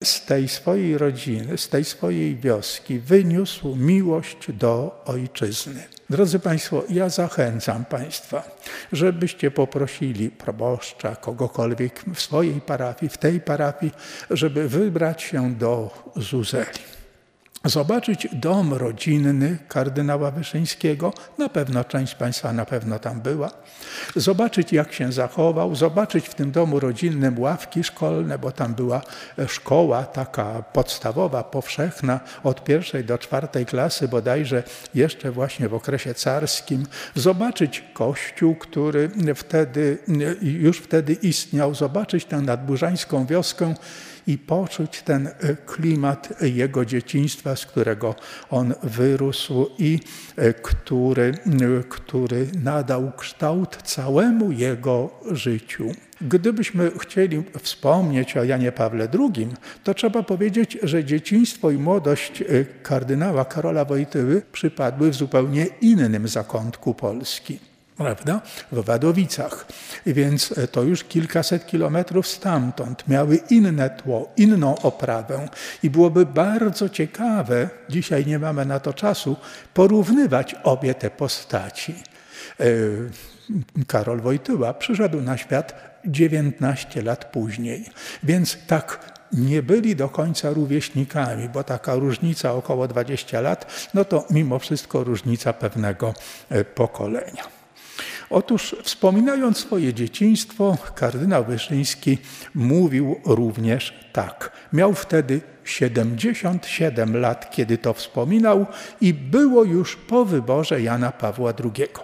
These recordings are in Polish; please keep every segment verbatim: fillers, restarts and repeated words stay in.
z tej swojej rodziny, z tej swojej wioski wyniósł miłość do ojczyzny. Drodzy Państwo, ja zachęcam Państwa, żebyście poprosili proboszcza, kogokolwiek w swojej parafii, w tej parafii, żeby wybrać się do Zuzeli. Zobaczyć dom rodzinny kardynała Wyszyńskiego, na pewno część z Państwa na pewno tam była, zobaczyć jak się zachował, zobaczyć w tym domu rodzinnym ławki szkolne, bo tam była szkoła taka podstawowa, powszechna, od pierwszej do czwartej klasy bodajże jeszcze właśnie w okresie carskim, zobaczyć kościół, który wtedy, już wtedy istniał, zobaczyć tę nadburzańską wioskę, i poczuć ten klimat jego dzieciństwa, z którego on wyrósł i który, który nadał kształt całemu jego życiu. Gdybyśmy chcieli wspomnieć o Janie Pawle drugim, to trzeba powiedzieć, że dzieciństwo i młodość kardynała Karola Wojtyły przypadły w zupełnie innym zakątku Polski. Prawda? W Wadowicach. Więc to już kilkaset kilometrów stamtąd miały inne tło, inną oprawę i byłoby bardzo ciekawe, dzisiaj nie mamy na to czasu, porównywać obie te postaci. Karol Wojtyła przyszedł na świat dziewiętnaście lat później, więc tak nie byli do końca rówieśnikami, bo taka różnica około dwadzieścia lat, no to mimo wszystko różnica pewnego pokolenia. Otóż wspominając swoje dzieciństwo, kardynał Wyszyński mówił również tak. Miał wtedy siedemdziesiąt siedem lat, kiedy to wspominał i było już po wyborze Jana Pawła drugiego.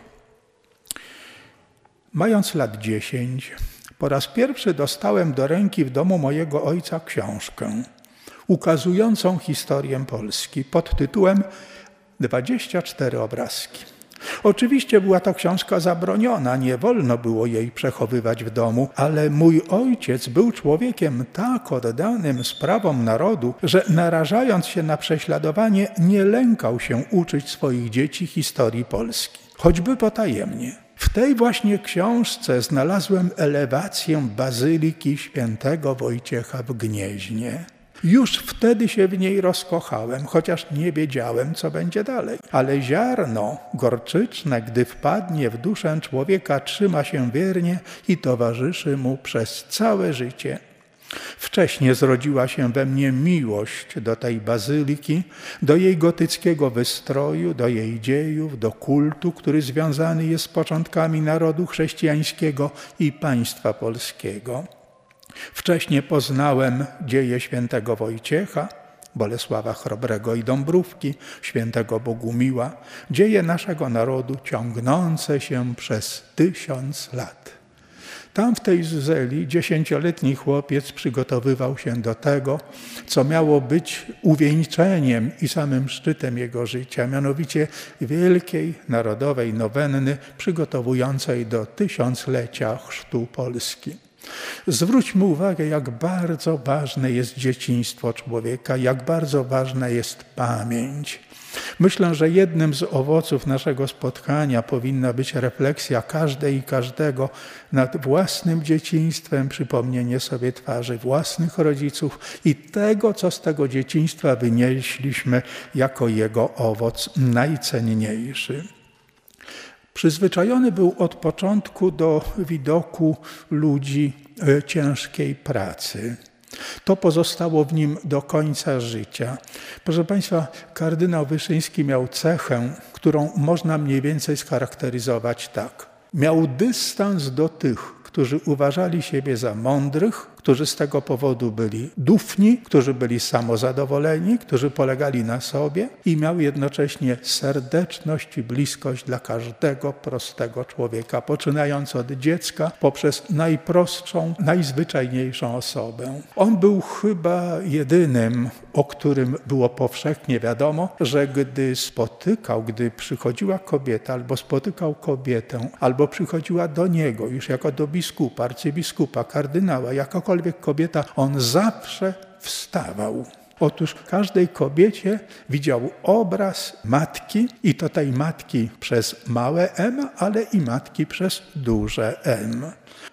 Mając lat dziesięć, po raz pierwszy dostałem do ręki w domu mojego ojca książkę ukazującą historię Polski pod tytułem dwadzieścia cztery obrazki. Oczywiście była to książka zabroniona, nie wolno było jej przechowywać w domu, ale mój ojciec był człowiekiem tak oddanym sprawom narodu, że narażając się na prześladowanie, nie lękał się uczyć swoich dzieci historii Polski, choćby potajemnie. W tej właśnie książce znalazłem elewację Bazyliki Świętego Wojciecha w Gnieźnie. Już wtedy się w niej rozkochałem, chociaż nie wiedziałem, co będzie dalej. Ale ziarno gorczyczne, gdy wpadnie w duszę człowieka, trzyma się wiernie i towarzyszy mu przez całe życie. Wcześnie zrodziła się we mnie miłość do tej bazyliki, do jej gotyckiego wystroju, do jej dziejów, do kultu, który związany jest z początkami narodu chrześcijańskiego i państwa polskiego. Wcześniej poznałem dzieje świętego Wojciecha, Bolesława Chrobrego i Dąbrówki, świętego Bogumiła, dzieje naszego narodu ciągnące się przez tysiąc lat. Tam w tej Zuzeli dziesięcioletni chłopiec przygotowywał się do tego, co miało być uwieńczeniem i samym szczytem jego życia, mianowicie wielkiej narodowej nowenny przygotowującej do tysiąclecia chrztu Polski. Zwróćmy uwagę, jak bardzo ważne jest dzieciństwo człowieka, jak bardzo ważna jest pamięć. Myślę, że jednym z owoców naszego spotkania powinna być refleksja każdej i każdego nad własnym dzieciństwem, przypomnienie sobie twarzy własnych rodziców i tego, co z tego dzieciństwa wynieśliśmy jako jego owoc najcenniejszy. Przyzwyczajony był od początku do widoku ludzi ciężkiej pracy. To pozostało w nim do końca życia. Proszę Państwa, kardynał Wyszyński miał cechę, którą można mniej więcej scharakteryzować tak. Miał dystans do tych, którzy uważali siebie za mądrych, którzy z tego powodu byli dufni, którzy byli samozadowoleni, którzy polegali na sobie i miał jednocześnie serdeczność i bliskość dla każdego prostego człowieka, poczynając od dziecka poprzez najprostszą, najzwyczajniejszą osobę. On był chyba jedynym, o którym było powszechnie wiadomo, że gdy spotykał, gdy przychodziła kobieta albo spotykał kobietę, albo przychodziła do niego już jako do biskupa, arcybiskupa, kardynała, jakokolwiek kobieta, on zawsze wstawał. Otóż każdej kobiecie widział obraz matki i to tej matki przez małe M, ale i matki przez duże M.